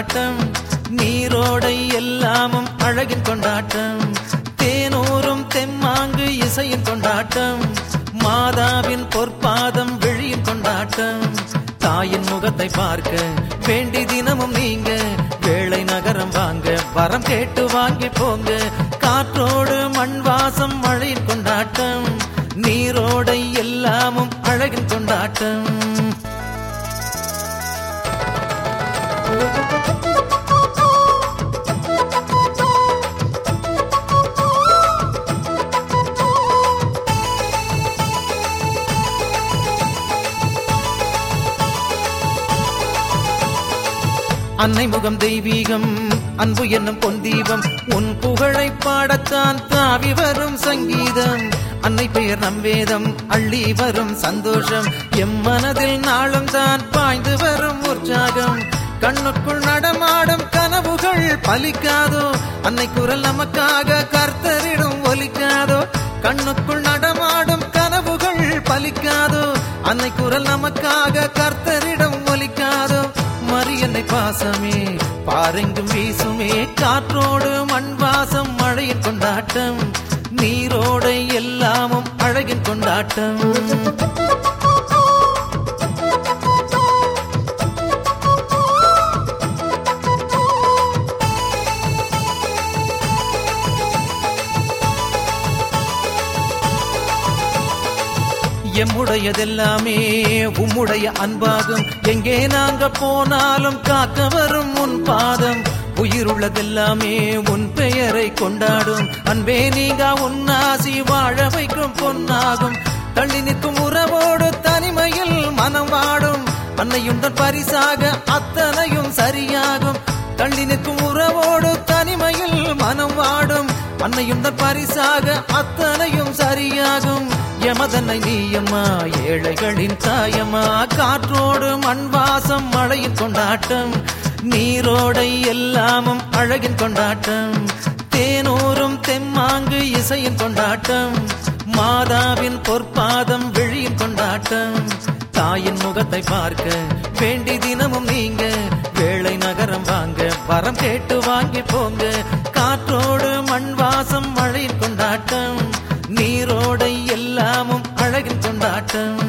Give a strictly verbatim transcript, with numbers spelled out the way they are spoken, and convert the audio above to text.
கொண்டாட்டம், நீரோடை எல்லாமும் அழகின் கொண்டாட்டம், தேனூரும் தெம்மாங்கு இசையின் கொண்டாட்டம், மாதாவின் பொற்பாதம் விழியின் கொண்டாட்டம், தாயின் முகத்தை பார்க்க வேண்டி தினமும் நீங்க வேளை நகரம் வாங்க வரம் கேட்டு வாங்கி போங்க. காற்றோடு மண் வாசம் மழையின் கொண்டாட்டம், நீரோடை எல்லாமும் அழகின் கொண்டாட்டம். அன்னை முகம் தெய்வீகம், அன்பு என்னும் பொந்தீபம், உன் புகழை பாடத்தான் தாவி வரும் சங்கீதம். அன்னை பெயர் நம் வேதம், அள்ளி வரும் சந்தோஷம், எம் மனதில் நாளும் தான் பாய்ந்து வரும் உற்சாகம். கண்ணுக்குள் நடமாடும் கனவுகள் பலிக்காதோ, அன்னை குரல் நமக்காக கர்த்தரிடம் ஒலிக்காதோ. கண்ணுக்குள் நடமாடும் கனவுகள் பலிக்காதோ, அன்னை குரல் நமக்காக கர்த்தரிடம் ஒலிக்காதோ. மரியன்னை பாசமே பாரெங்கும் வீசுமே, காற்றோடு மண் வாசம் மழையின் கொண்டாட்டம், நீரோடை எல்லாமும் அழகின் கொண்டாட்டம். எம்முடையதெல்லாமே உம்முடைய அன்பாகும், எங்கே நாங்க போனாலும் காக்க வரும் உன் பாதம். உயிருள்ளதெல்லாமே உன் பெயரை கொண்டாடும், அன்பே நீங்க உன்னாசி வாழ வைக்கும் பொன்னாகும். தள்ளி நிற்கும் உறவோடு தனிமையில் மனம் வாடும், அன்னையுடன் பரிசாக அத்தனையும் சரியாகும். தள்ளி நிற்கும் உறவோடு தனிமையில் மனம் வாடும், அன்னையுடன் பரிசாக அத்தனையும் சரியாகும். எமதன்னை நீயம்மா ஏழைகளின் தாயம்மா, காற்றோடு மண் வாசம் மழையின் கொண்டாட்டம், நீரோடை எல்லாமும் அழகின் கொண்டாட்டம், தேனூரும் தெம்மாங்கு இசையின் கொண்டாட்டம், மாதாவின் பொற்பாதம் விழியின் கொண்டாட்டம், தாயின் முகத்தை பார்க்க வேண்டி தினமும் நீங்க வேளை நகரம் வாங்க வரம் கேட்டு வாங்கி போங்க. காற்றோடு மண் வாசம் மழையின் கொண்டாட்டம், நீரோடை எல்லாமும் அழகின் கொண்டாட்டம்.